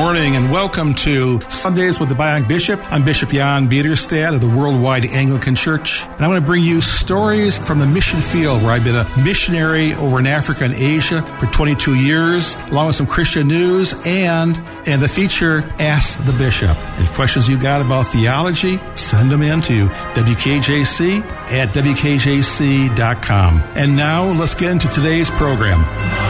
morning and welcome to Sundays with the Bionic Bishop. I'm Bishop Jan Biederstad of the Worldwide Anglican Church, and I'm going to bring you stories from the mission field where I've been a missionary over in Africa and Asia for 22 years, along with some Christian news and the feature Ask the Bishop. Any questions you got about theology, send them in to WKJC@WKJC.com. And now let's get into today's program.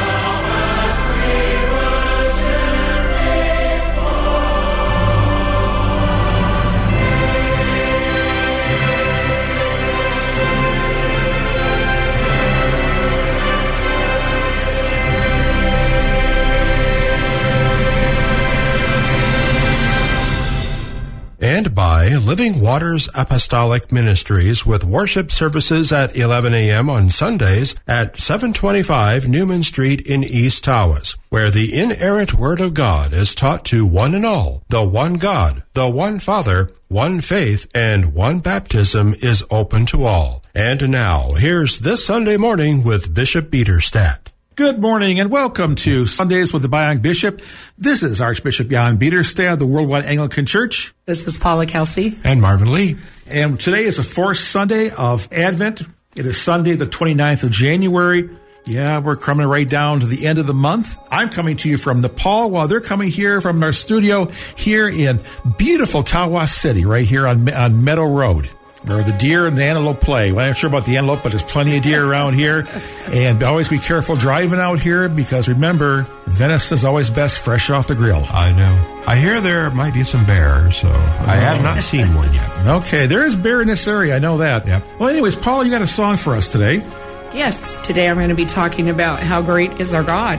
And by Living Waters Apostolic Ministries with worship services at 11 a.m. on Sundays at 725 Newman Street in East Tawas, where the inerrant Word of God is taught to one and all. The one God, the one Father, one faith, and one baptism is open to all. And now, here's This Sunday Morning with Bishop Biederstad. Good morning and welcome to Sundays with the Bionic Bishop. This is Archbishop Jan Biederstad of the Worldwide Anglican Church. This is Paula Kelsey. And Marvin Lee. And today is the fourth Sunday of Advent. It is Sunday, the 29th of January. Yeah, we're coming right down to the end of the month. I'm coming to you from Nepal while they're coming here from our studio here in beautiful Tawas City, right here on Meadow Road, where the deer and the antelope play. Well, I'm not sure about the antelope, but there's plenty of deer around here. And always be careful driving out here because remember, venison is always best fresh off the grill. I know. I hear there might be some bears, so I have not seen one yet. Okay, there is bear in this area. I know that. Yep. Well, anyways, Paul, you got a song for us today. Yes, today I'm going to be talking about how great is our God.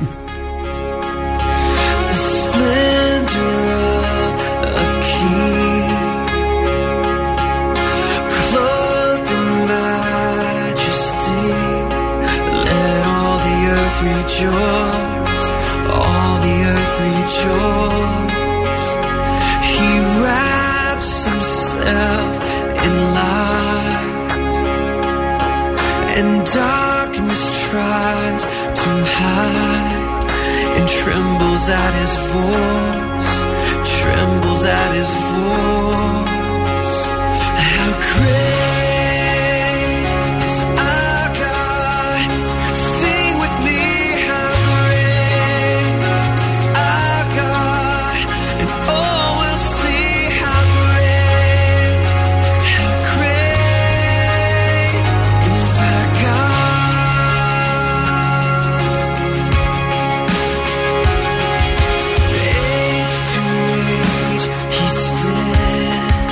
The splendor of a king, clothed in majesty, let all the earth rejoice, all the earth rejoice. He wraps himself in light, and darkness tries to hide, and trembles at his voice, trembles at his voice. How great is our God? Sing with me, how great is our God, and all will see how great is our God. Age to age he stands,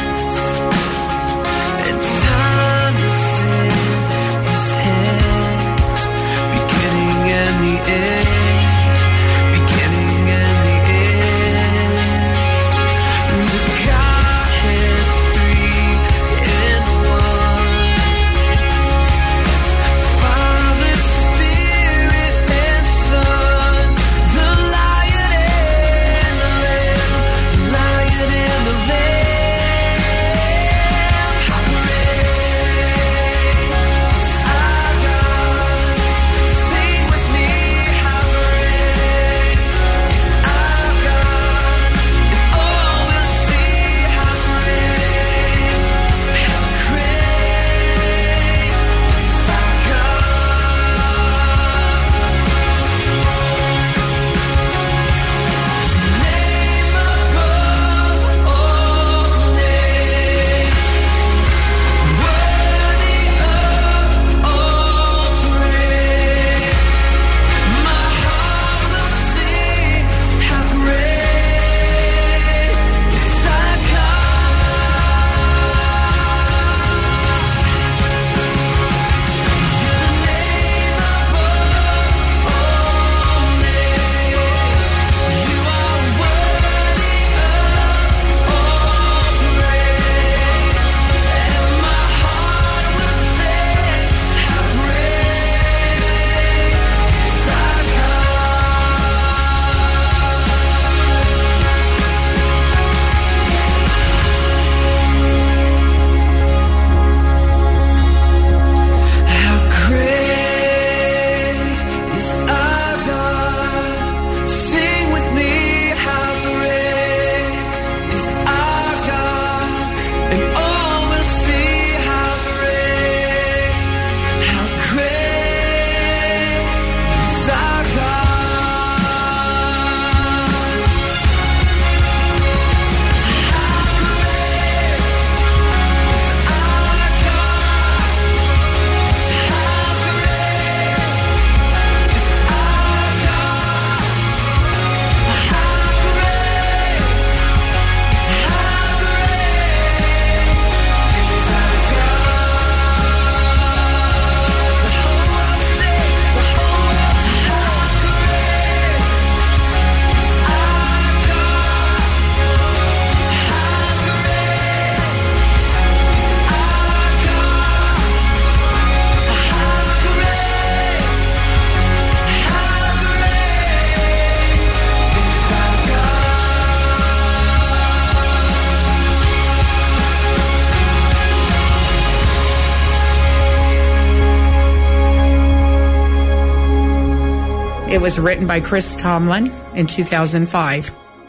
It was written by Chris Tomlin in 2005.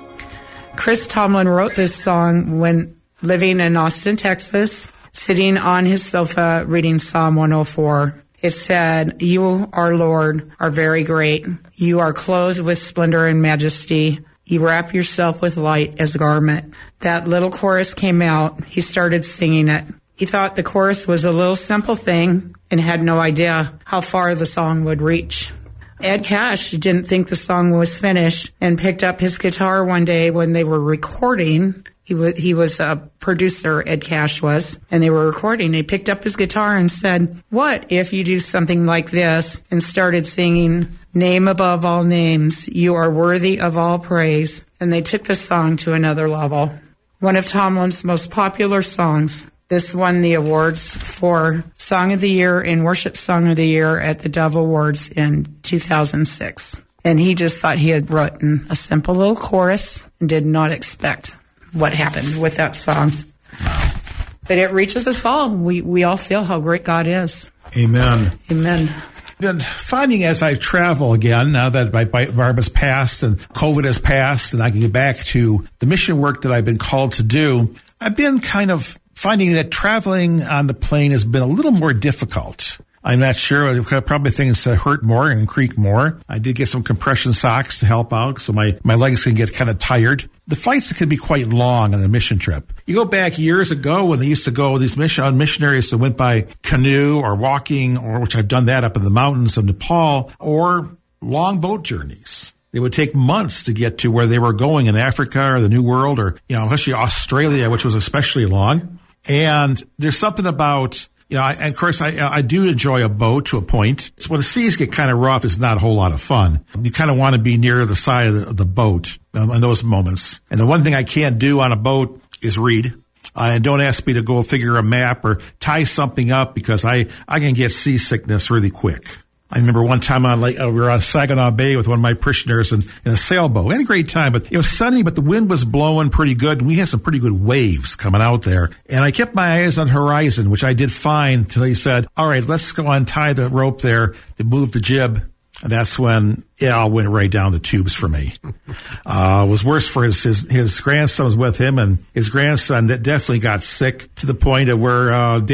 Chris Tomlin wrote this song when living in Austin, Texas, sitting on his sofa reading Psalm 104. It said, "You, our Lord, are very great. You are clothed with splendor and majesty. You wrap yourself with light as a garment." That little chorus came out. He started singing it. He thought the chorus was a little simple thing and had no idea how far the song would reach. Ed Cash didn't think the song was finished and picked up his guitar one day when they were recording. He was a producer, Ed Cash was, and they were recording. He picked up his guitar and said, "What if you do something like this?" and started singing, "Name above all names, you are worthy of all praise." And they took the song to another level. One of Tomlin's most popular songs. This won the awards for Song of the Year and Worship Song of the Year at the Dove Awards in 2006. And he just thought he had written a simple little chorus and did not expect what happened with that song. But it reaches us all. We all feel how great God is. Amen. Amen. Been finding as I travel again, now that my barb has passed and COVID has passed and I can get back to the mission work that I've been called to do, I've been kind of finding that traveling on the plane has been a little more difficult. I'm not sure. Probably things hurt more and creak more. I did get some compression socks to help out, so my legs can get kind of tired. The flights can be quite long on a mission trip. You go back years ago when they used to go, these missionaries that went by canoe or walking, or which I've done that up in the mountains of Nepal, or long boat journeys. They would take months to get to where they were going in Africa or the New World or, especially Australia, which was especially long. And there's something about, and of course, I do enjoy a boat to a point. So when the seas get kind of rough, it's not a whole lot of fun. You kind of want to be near the side of the boat in those moments. And the one thing I can't do on a boat is read. And don't ask me to go figure a map or tie something up because I can get seasickness really quick. I remember one time we were on Saginaw Bay with one of my parishioners in a sailboat. We had a great time, but it was sunny, but the wind was blowing pretty good, and we had some pretty good waves coming out there. And I kept my eyes on the horizon, which I did fine until he said, "All right, let's go untie the rope there to move the jib." And that's when it all went right down the tubes for me. It was worse for his grandson was with him, and his grandson that definitely got sick to the point of where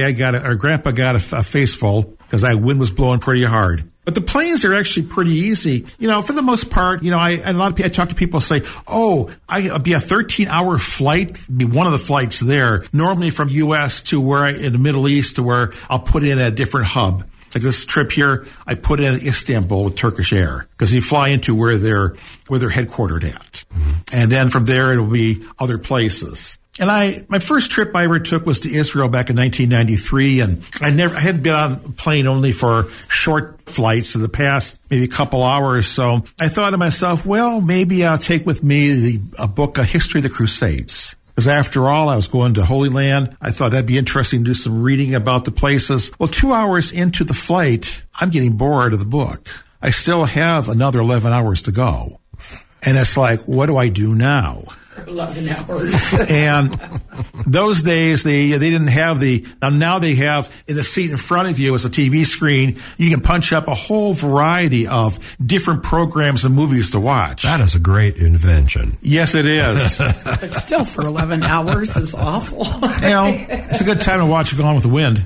Grandpa got a face full because that wind was blowing pretty hard. But the planes are actually pretty easy. For the most part, I talk to people say, I'll be a 13-hour flight, be one of the flights there, normally from U.S. to in the Middle East to where I'll put in a different hub. Like this trip here, I put in Istanbul with Turkish Air because you fly into where they're headquartered at. Mm-hmm. And then from there, it'll be other places. And my first trip I ever took was to Israel back in 1993, and I had been on a plane only for short flights in the past, maybe a couple hours. So I thought to myself, well, maybe I'll take with me a book, A History of the Crusades. Because after all, I was going to Holy Land. I thought that'd be interesting to do some reading about the places. Well, 2 hours into the flight, I'm getting bored of the book. I still have another 11 hours to go. And it's like, what do I do now? 11 hours. And those days, they didn't have now they have in the seat in front of you as a TV screen, you can punch up a whole variety of different programs and movies to watch. That is a great invention. Yes, it is. But still, for 11 hours is awful. It's a good time to watch Gone with the Wind.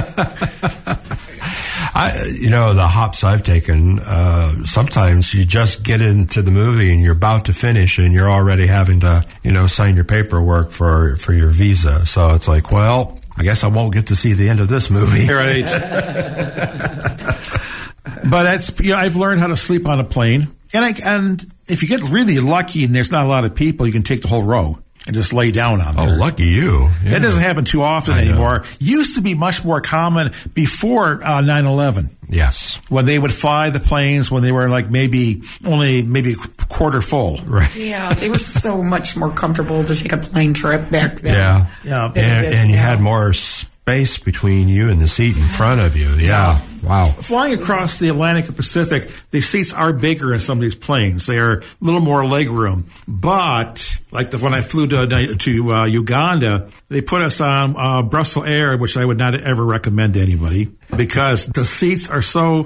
The hops I've taken, sometimes you just get into the movie and you're about to finish and you're already having to, sign your paperwork for your visa. So it's like, well, I guess I won't get to see the end of this movie. Right. But I've learned how to sleep on a plane. And if you get really lucky and there's not a lot of people, you can take the whole row and just lay down on there. Oh, lucky you. Yeah. That doesn't happen too often anymore. Used to be much more common before 9/11. Yes. When they would fly the planes when they were like maybe a quarter full. Right. Yeah, they were so much more comfortable to take a plane trip back then. Yeah. And you had more space between you and the seat in front of you. Yeah. Wow. Flying across the Atlantic and Pacific, the seats are bigger in some of these planes. They are a little more leg room. But like when I flew to Uganda, they put us on Brussels Air, which I would not ever recommend to anybody because the seats are so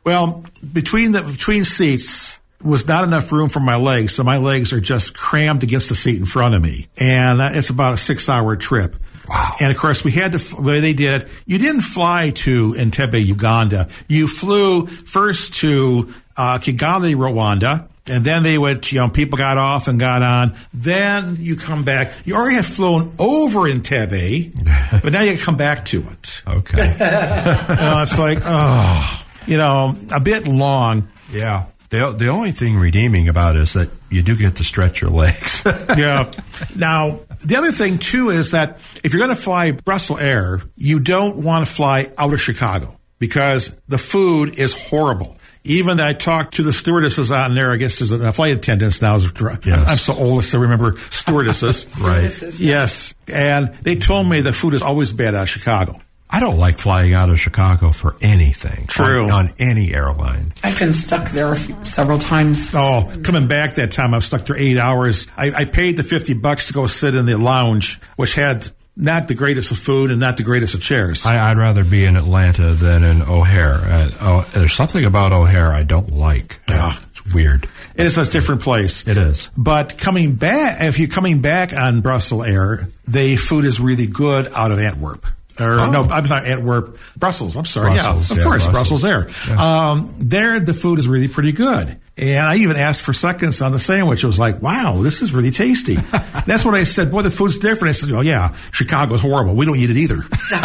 Well, between seats was not enough room for my legs, so my legs are just crammed against the seat in front of me. And it's about a 6-hour trip. Wow. And of course, we had to, the way they did, you didn't fly to Entebbe, Uganda. You flew first to Kigali, Rwanda, and then they would, people got off and got on. Then you come back. You already have flown over Entebbe, but now you come back to it. Okay. It's like, a bit long. Yeah. The only thing redeeming about it is that you do get to stretch your legs. Yeah. Now, the other thing, too, is that if you're going to fly Brussels Air, you don't want to fly out of Chicago because the food is horrible. Even I talked to the stewardesses on there. I guess there's a flight attendants now. Yes. I'm so old I still remember stewardesses. Right. Yes. And they told me the food is always bad out of Chicago. I don't like flying out of Chicago for anything. True. On any airline. I've been stuck there several times. Oh, coming back that time, I was stuck there 8 hours. I paid the $50 to go sit in the lounge, which had not the greatest of food and not the greatest of chairs. I'd rather be in Atlanta than in O'Hare. There's something about O'Hare I don't like. Yeah. It's weird. It is a different place. It is. But coming back, if you're coming back on Brussels Air, the food is really good out of Antwerp. No, I'm not Antwerp. Brussels. I'm sorry. Brussels, of course, Brussels Air. Yeah. There, the food is really pretty good. And I even asked for seconds on the sandwich. It was like, wow, this is really tasty. That's what I said. Boy, the food's different. I said, oh, yeah, Chicago's horrible. We don't eat it either.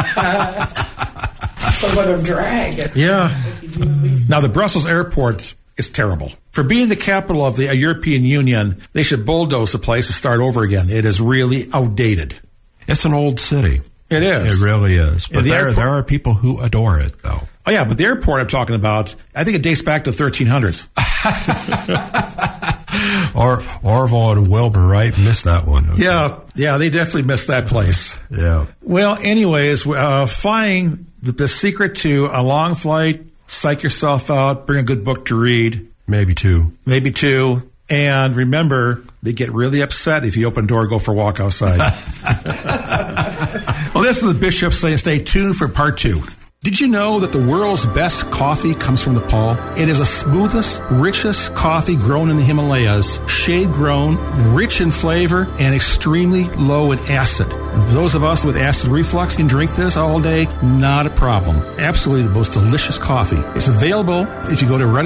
Somewhat of drag. Yeah. Now, the Brussels airport is terrible. For being the capital of the European Union, they should bulldoze the place and start over again. It is really outdated. It's an old city. It is. It really is. But Yeah, there are people who adore it, though. Oh, yeah, but the airport I'm talking about, I think it dates back to the 1300s. Orville and Wilbur Wright missed that one. Okay. Yeah, they definitely missed that place. Yeah. Well, anyways, flying, the secret to a long flight, psych yourself out, bring a good book to read. Maybe two. And remember, they get really upset if you open the door and go for a walk outside. Well, this is the Bishop saying stay tuned for part 2. Did you know that the world's best coffee comes from Nepal? It is the smoothest, richest coffee grown in the Himalayas, shade-grown, rich in flavor, and extremely low in acid. And those of us with acid reflux can drink this all day, not a problem. Absolutely the most delicious coffee. It's available if you go to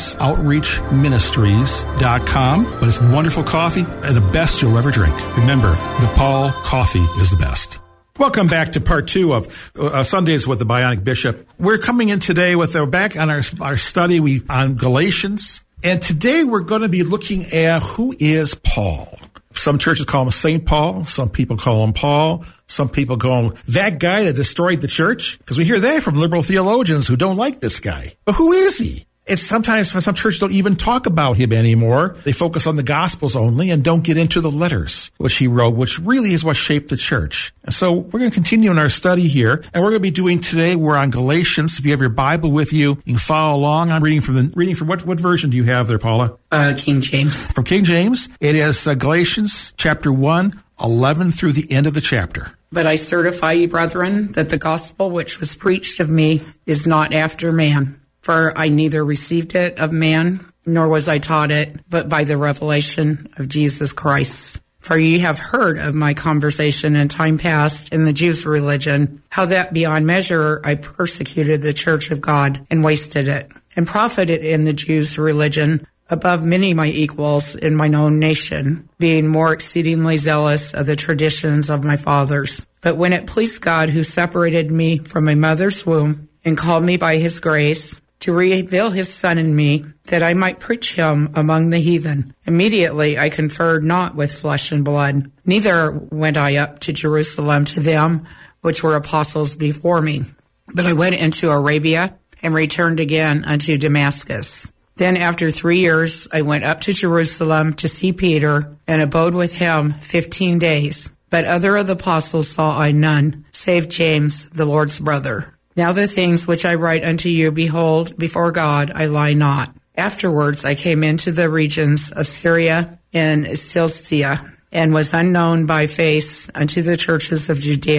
RenaissanceOutreachMinistries.com, but it's wonderful coffee and the best you'll ever drink. Remember, Nepal coffee is the best. Welcome back to part 2 of Sundays with the Bionic Bishop. We're coming in today back on our study on Galatians. And today we're going to be looking at who is Paul. Some churches call him St. Paul. Some people call him Paul. Some people call him that guy that destroyed the church. Because we hear that from liberal theologians who don't like this guy. But who is he? It's sometimes some churches don't even talk about him anymore. They focus on the Gospels only and don't get into the letters which he wrote, which really is what shaped the church. And so we're going to continue in our study here, and we're going to be doing today. We're on Galatians. If you have your Bible with you, you can follow along. I'm reading from what version do you have there, Paula? King James. From King James, it is Galatians chapter 1, 11 through the end of the chapter. But I certify you, brethren, that the gospel which was preached of me is not after man. For I neither received it of man, nor was I taught it, but by the revelation of Jesus Christ. For ye have heard of my conversation in time past in the Jews' religion, how that beyond measure I persecuted the church of God and wasted it, and profited in the Jews' religion above many my equals in mine own nation, being more exceedingly zealous of the traditions of my fathers. But when it pleased God, who separated me from my mother's womb, and called me by his grace, to reveal his Son in me, that I might preach him among the heathen. Immediately I conferred not with flesh and blood, neither went I up to Jerusalem to them which were apostles before me. But I went into Arabia, and returned again unto Damascus. Then after 3 years I went up to Jerusalem to see Peter, and abode with him 15 days. But other of the apostles saw I none, save James, the Lord's brother. Now the things which I write unto you, behold, before God I lie not. Afterwards I came into the regions of Syria and Cilicia, and was unknown by face unto the churches of Judea,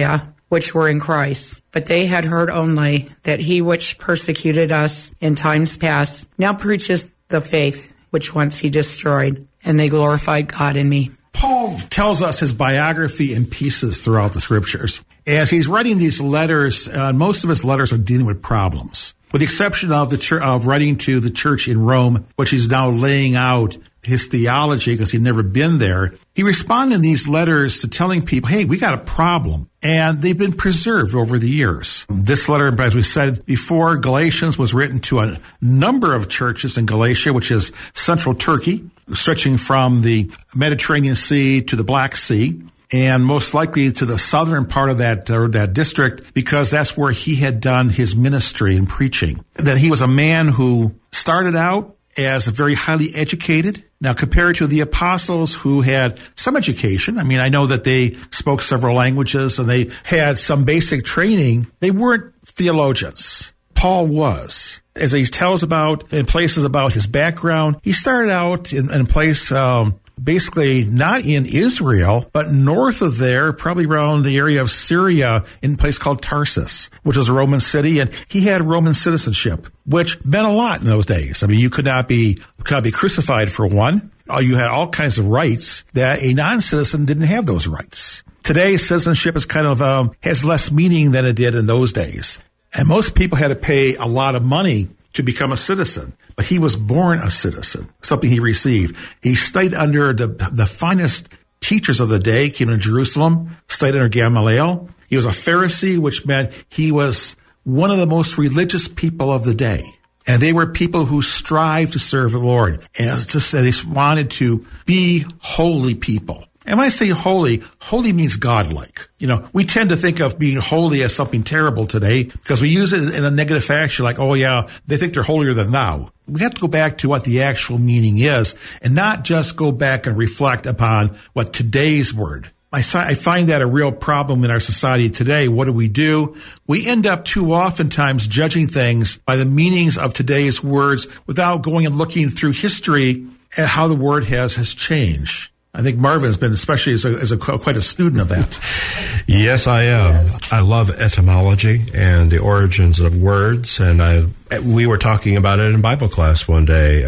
which were in Christ. But they had heard only that he which persecuted us in times past now preacheth the faith which once he destroyed, and they glorified God in me. Paul tells us his biography in pieces throughout the scriptures. As he's writing these letters, most of his letters are dealing with problems, with the exception of of writing to the church in Rome, which he's now laying out his theology because he'd never been there. He responded in these letters to telling people, hey, we got a problem. And they've been preserved over the years. This letter, as we said before, Galatians, was written to a number of churches in Galatia, which is central Turkey, stretching from the Mediterranean Sea to the Black Sea, and most likely to the southern part of that district, because that's where he had done his ministry and preaching. That he was a man who started out as very highly educated. Now, compared to the apostles who had some education, I mean, I know that they spoke several languages and they had some basic training. They weren't theologians. Paul was. As he tells about in places about his background, he started out in a place basically not in Israel, but north of there, probably around the area of Syria, in a place called Tarsus, which was a Roman city, and he had Roman citizenship, which meant a lot in those days. I mean, you could not be crucified for one. You had all kinds of rights that a non-citizen didn't have those rights. Today, citizenship is kind of has less meaning than it did in those days. And most people had to pay a lot of money to become a citizen. But he was born a citizen, something he received. He studied under the finest teachers of the day, came to Jerusalem, studied under Gamaliel. He was a Pharisee, which meant he was one of the most religious people of the day. And they were people who strived to serve the Lord. And they wanted to be holy people. And when I say holy, holy means godlike. You know, we tend to think of being holy as something terrible today because we use it in a negative fashion, like, oh yeah, they think they're holier than thou. We have to go back to what the actual meaning is and not just go back and reflect upon what today's word. I find that a real problem in our society today. What do? We end up too oftentimes judging things by the meanings of today's words without going and looking through history at how the word has changed. I think Marvin has been, especially as quite a student of that. Yes, I am. Yes. I love etymology and the origins of words, and we were talking about it in Bible class one day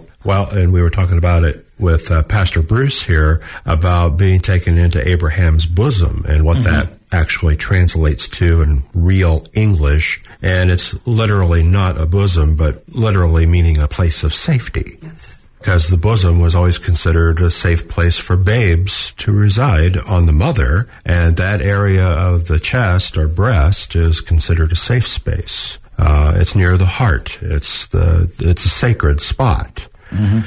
and we were talking about it with Pastor Bruce here about being taken into Abraham's bosom and what that actually translates to in real English. And it's literally not a bosom, but literally meaning a place of safety. Yes. Because the bosom was always considered a safe place for babes to reside on the mother, and that area of the chest or breast is considered a safe space. It's near the heart. It's a sacred spot. Mm-hmm.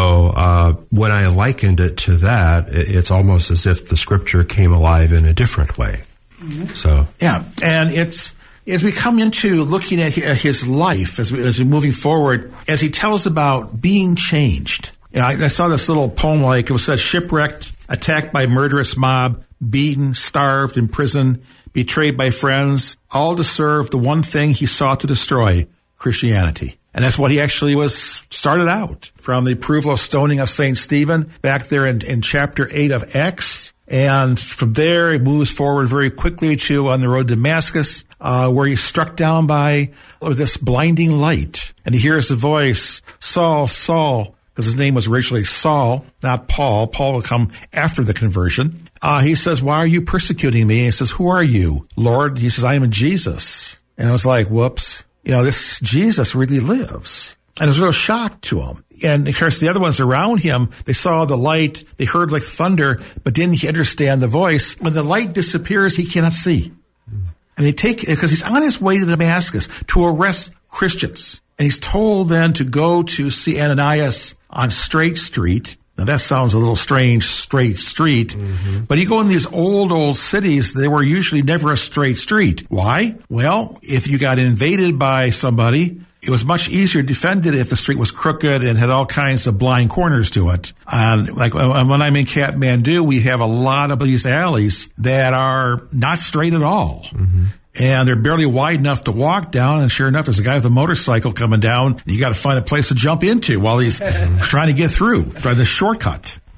So when I likened it to that, it's almost as if the scripture came alive in a different way. Mm-hmm. So yeah, and it's. As we come into looking at his life, as we're moving forward, as he tells about being changed. I saw this little poem, like it said, shipwrecked, attacked by murderous mob, beaten, starved, imprisoned, betrayed by friends, all to serve the one thing he sought to destroy, Christianity. And that's what he actually started out, from the approval of stoning of St. Stephen back there in chapter 8 of Acts. And from there, it moves forward very quickly to on the road to Damascus, where he's struck down by this blinding light. And he hears the voice, Saul, Saul, because his name was originally Saul, not Paul. Paul will come after the conversion. He says, why are you persecuting me? And he says, who are you, Lord? He says, I am Jesus. And I was like, whoops, this Jesus really lives. And it was a real shock to him. And of course, the other ones around him, they saw the light, they heard like thunder, but didn't he understand the voice? When the light disappears, he cannot see. And they take, because he's on his way to Damascus to arrest Christians. And he's told then to go to see Ananias on Straight Street. Now that sounds a little strange, Straight Street. Mm-hmm. But you go in these old cities, they were usually never a straight street. Why? Well, if you got invaded by somebody, it was much easier to defend it if the street was crooked and had all kinds of blind corners to it. And like when I'm in Kathmandu, we have a lot of these alleys that are not straight at all. Mm-hmm. And they're barely wide enough to walk down. And sure enough, there's a guy with a motorcycle coming down. And you got to find a place to jump into while he's trying to get through, trying to shortcut.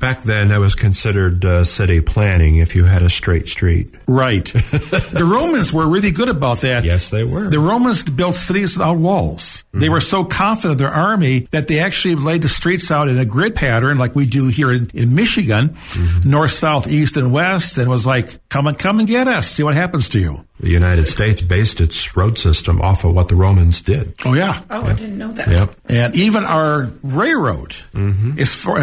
Back then, that was considered city planning if you had a straight street. Right. The Romans were really good about that. Yes, they were. The Romans built cities without walls. They were so confident of their army that they actually laid the streets out in a grid pattern like we do here in Michigan, north, south, east, and west, and was like, come and get us. See what happens to you. The United States based its road system off of what the Romans did. Oh, yeah. Oh, I didn't know that. Yep. And even our railroad is for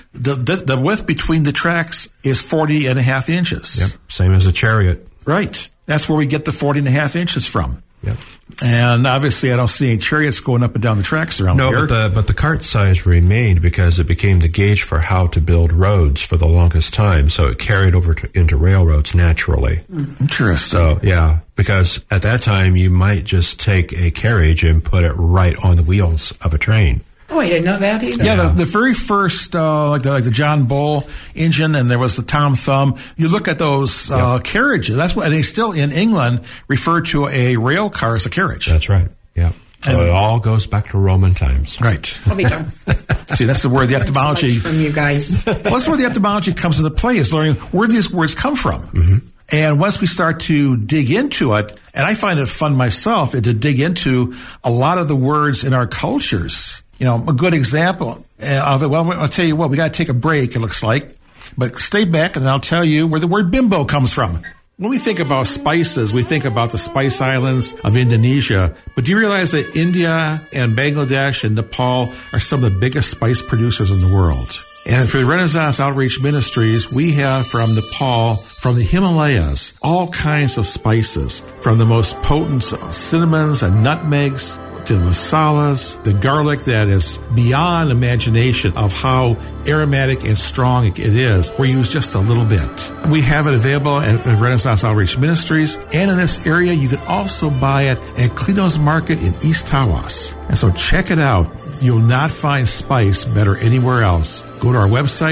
the width between the tracks is 40 and a half inches. Yep. Same as a chariot. Right. That's where we get the 40 and a half inches from. Yep. And obviously, I don't see any chariots going up and down the tracks around here. No, but the cart size remained because it became the gauge for how to build roads for the longest time. So it carried over into railroads naturally. Interesting. So, yeah, because at that time, you might just take a carriage and put it right on the wheels of a train. Oh, I didn't know that either. Yeah, the very first, like the John Bull engine, and there was the Tom Thumb. You look at those carriages. That's what, and they still in England refer to a rail car as a carriage. That's right. Yeah. So it all goes back to Roman times. Right. I'll be done. See, that's the word the So etymology. much from you guys. Well, that's where the etymology comes into play, is learning where these words come from. And once we start to dig into it, and I find it fun myself to dig into a lot of the words in our cultures. You know, a good example of it, well, I'll tell you what, we got to take a break, it looks like. But stay back and I'll tell you where the word bimbo comes from. When we think about spices, we think about the Spice Islands of Indonesia. But do you realize that India and Bangladesh and Nepal are some of the biggest spice producers in the world? And for the Renaissance Outreach Ministries, we have from Nepal, from the Himalayas, all kinds of spices, from the most potent cinnamons and nutmegs, to masalas, the garlic that is beyond imagination of how aromatic and strong it is. We use just a little bit. We have it available at Renaissance Outreach Ministries, and in this area, you can also buy it at Clino's Market in East Tawas. And so check it out. You'll not find spice better anywhere else. Go to our website,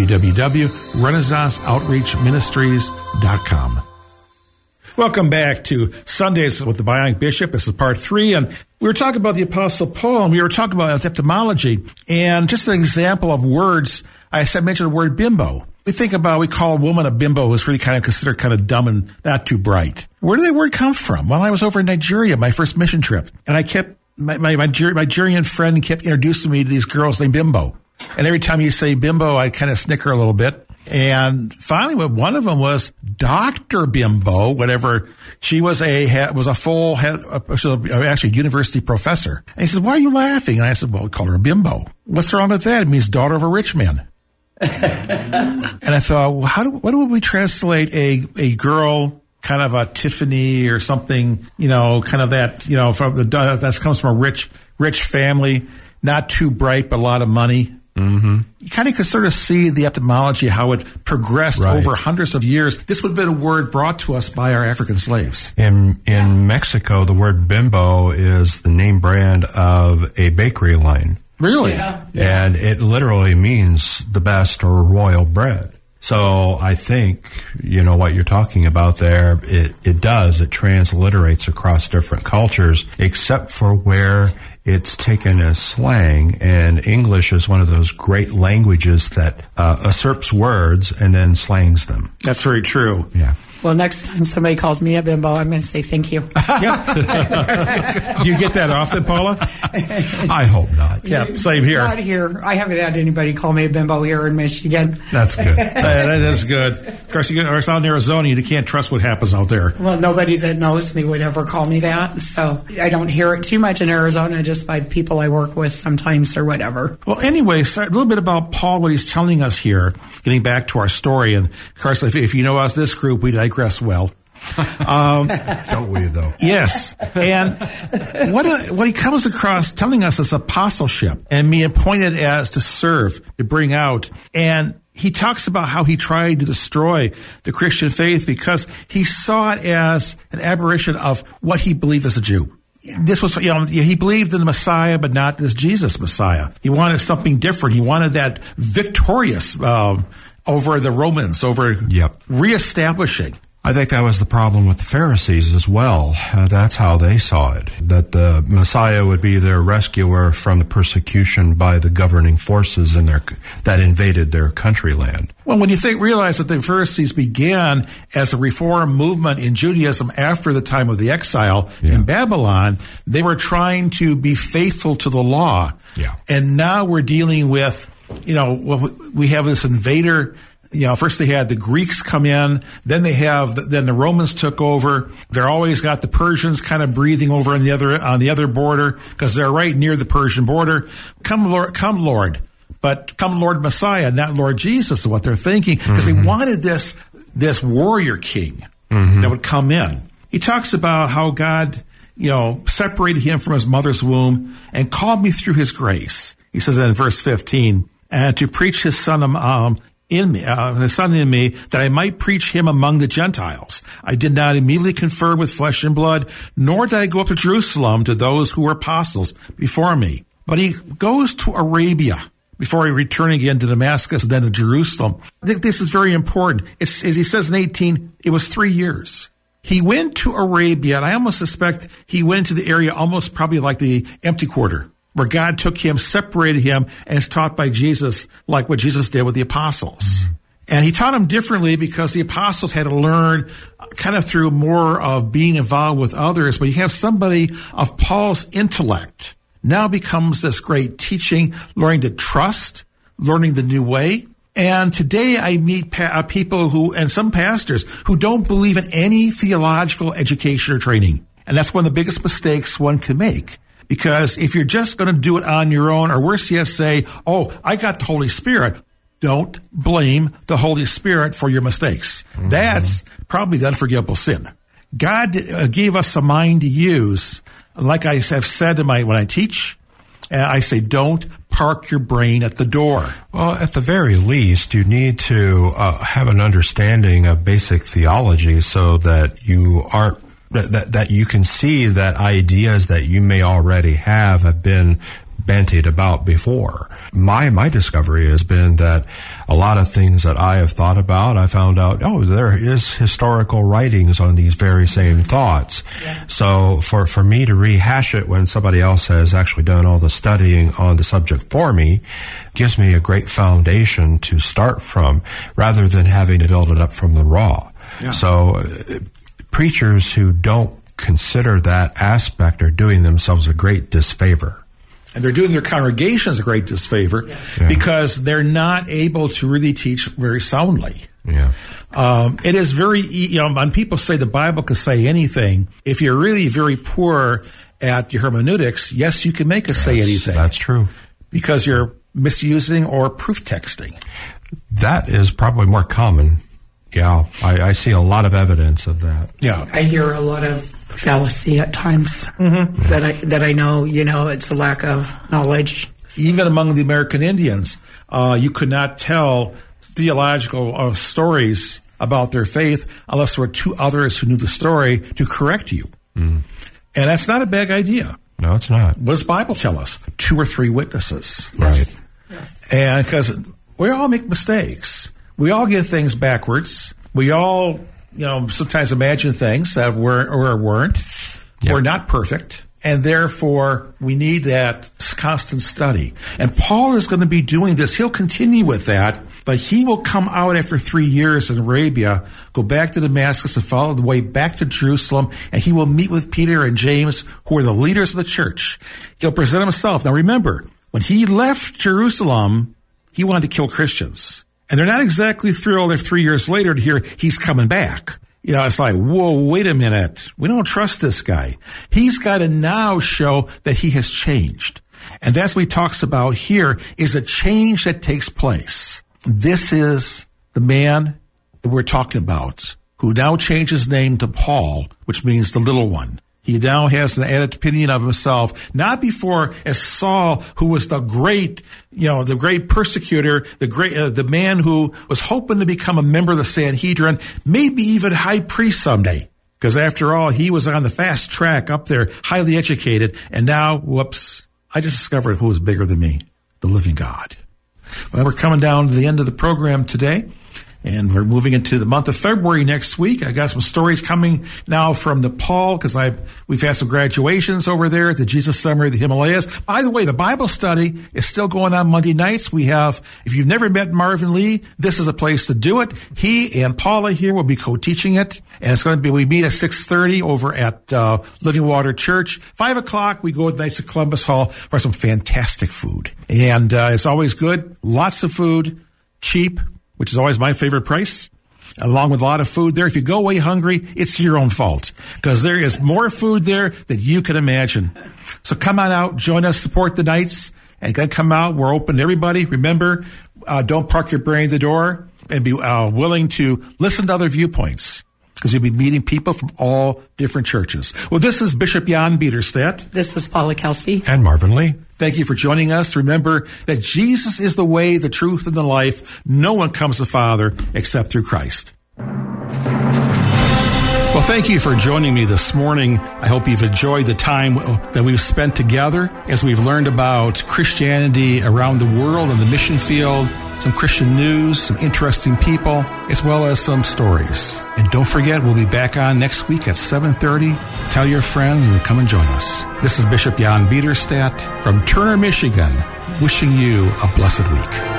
www.renaissanceoutreachministries.com. Welcome back to Sundays with the Bionic Bishop. This is part 3, and we were talking about the Apostle Paul, and we were talking about etymology, and just an example of words. I mentioned the word bimbo. We call a woman a bimbo who's really kind of considered kind of dumb and not too bright. Where did that word come from? Well, I was over in Nigeria, my first mission trip, and I kept, my Nigerian friend kept introducing me to these girls named Bimbo. And every time you say bimbo, I kind of snicker a little bit. And finally, one of them was Dr. Bimbo, whatever. She was actually a university professor. And he said, why are you laughing? And I said, well, we call her a bimbo. What's wrong with that? It means daughter of a rich man. And I thought, well, what would we translate a girl, kind of a Tiffany or something, kind of that, that comes from a rich family, not too bright, but a lot of money. Mm-hmm. You kind of could sort of see the etymology, how it progressed over hundreds of years. This would have been a word brought to us by our African slaves. In Mexico, the word bimbo is the name brand of a bakery line. Really? Yeah. And it literally means the best or royal bread. So I think, what you're talking about there, it transliterates across different cultures, except for where it's taken as slang. And English is one of those great languages that usurps words and then slangs them. That's very true. Yeah. Well, next time somebody calls me a bimbo, I'm going to say thank you. Do you get that often, Paula? I hope not. Yeah, same here. Not here. I haven't had anybody call me a bimbo here in Michigan. That's good. That is good. Of course, out in Arizona, you can't trust what happens out there. Well, nobody that knows me would ever call me that. So I don't hear it too much in Arizona, just by people I work with sometimes or whatever. Well, anyway, a little bit about Paul, what he's telling us here, getting back to our story. And, of course, if you know us, this group, we digress well. Don't we, though? Yes. And what he comes across telling us is apostleship and being appointed as to serve, to bring out. And he talks about how he tried to destroy the Christian faith because he saw it as an aberration of what he believed as a Jew. This was, he believed in the Messiah, but not this Jesus Messiah. He wanted something different. He wanted that victorious over the Romans, over reestablishing. I think that was the problem with the Pharisees as well. That's how they saw it, that the Messiah would be their rescuer from the persecution by the governing forces that invaded their country land. Well, when you realize that the Pharisees began as a reform movement in Judaism after the time of the exile in Babylon, they were trying to be faithful to the law. Yeah. And now we're dealing with, we have this invader. First they had the Greeks come in, then then the Romans took over. They're always got the Persians kind of breathing over on the other border, because they're right near the Persian border. Come Lord. But come Lord Messiah, not Lord Jesus, is what they're thinking, because they wanted this warrior king that would come in. He talks about how God, separated him from his mother's womb and called me through his grace. He says that in verse 15, and to preach his son in me, that I might preach him among the Gentiles. I did not immediately confer with flesh and blood, nor did I go up to Jerusalem to those who were apostles before me. But he goes to Arabia before he returning again to Damascus and then to Jerusalem. I think this is very important. As he says in 18, it was 3 years. He went to Arabia, and I almost suspect he went to the area almost probably like the empty quarter, where God took him, separated him, and is taught by Jesus like what Jesus did with the apostles. And he taught them differently because the apostles had to learn kind of through more of being involved with others. But you have somebody of Paul's intellect now becomes this great teaching, learning to trust, learning the new way. And today I meet people and some pastors who don't believe in any theological education or training. And that's one of the biggest mistakes one can make. Because if you're just going to do it on your own, or worse yet, say, I got the Holy Spirit, don't blame the Holy Spirit for your mistakes. That's probably the unforgivable sin. God gave us a mind to use. Like I have said when I teach, I say, don't park your brain at the door. Well, at the very least, you need to have an understanding of basic theology so that you aren't that you can see that ideas that you may already have been bantied about before. My discovery has been that a lot of things that I have thought about, I found out, there is historical writings on these very same thoughts. Yeah. So for me to rehash it when somebody else has actually done all the studying on the subject for me gives me a great foundation to start from, rather than having to build it up from the raw. Yeah. So preachers who don't consider that aspect are doing themselves a great disfavor. And they're doing their congregations a great disfavor because they're not able to really teach very soundly. Yeah. It is very, when people say the Bible can say anything, if you're really very poor at your hermeneutics, yes, you can make us say anything. That's true. Because you're misusing or proof texting. That is probably more common. Yeah, I see a lot of evidence of that. Yeah. I hear a lot of fallacy at times that I know, it's a lack of knowledge. Even among the American Indians, you could not tell theological stories about their faith unless there were two others who knew the story to correct you. And that's not a bad idea. No, it's not. What does the Bible tell us? 2 or 3 witnesses. Yes. Right. Yes. And because we all make mistakes. We all get things backwards. We all, sometimes imagine things that were or weren't. Yep. We're not perfect. And therefore, we need that constant study. And Paul is going to be doing this. He'll continue with that, but he will come out after 3 years in Arabia, go back to Damascus and follow the way back to Jerusalem, and he will meet with Peter and James, who are the leaders of the church. He'll present himself. Now remember, when he left Jerusalem, he wanted to kill Christians. And they're not exactly thrilled if 3 years later to hear he's coming back. It's like, whoa, wait a minute. We don't trust this guy. He's got to now show that he has changed. And that's what he talks about here, is a change that takes place. This is the man that we're talking about, who now changed his name to Paul, which means the little one. He now has an added opinion of himself, not before as Saul, who was the great persecutor, the man who was hoping to become a member of the Sanhedrin, maybe even high priest someday. Because after all, he was on the fast track up there, highly educated. And now, whoops, I just discovered who was bigger than me, the living God. Well, we're coming down to the end of the program today. And we're moving into the month of February next week. I got some stories coming now from Nepal because we've had some graduations over there at the Jesus Seminary of the Himalayas. By the way, the Bible study is still going on Monday nights. We have, if you've never met Marvin Lee, this is a place to do it. He and Paula here will be co-teaching it. And it's going to be, we meet at 6:30 over at Living Water Church. 5 o'clock, we go to Knights of Columbus Hall for some fantastic food. And it's always good. Lots of food, cheap, which is always my favorite price, along with a lot of food there. If you go away hungry, it's your own fault because there is more food there than you can imagine. So come on out, join us, support the Knights, and come out. We're open to everybody. Remember, don't park your brain at the door and be willing to listen to other viewpoints because you'll be meeting people from all different churches. Well, this is Bishop Jan Biederstadt. This is Paula Kelsey. And Marvin Lee. Thank you for joining us. Remember that Jesus is the way, the truth, and the life. No one comes to the Father except through Christ. Well, thank you for joining me this morning. I hope you've enjoyed the time that we've spent together as we've learned about Christianity around the world in the mission field, some Christian news, some interesting people, as well as some stories. And don't forget, we'll be back on next week at 7:30. Tell your friends and come and join us. This is Bishop Jan Biederstadt from Turner, Michigan, wishing you a blessed week.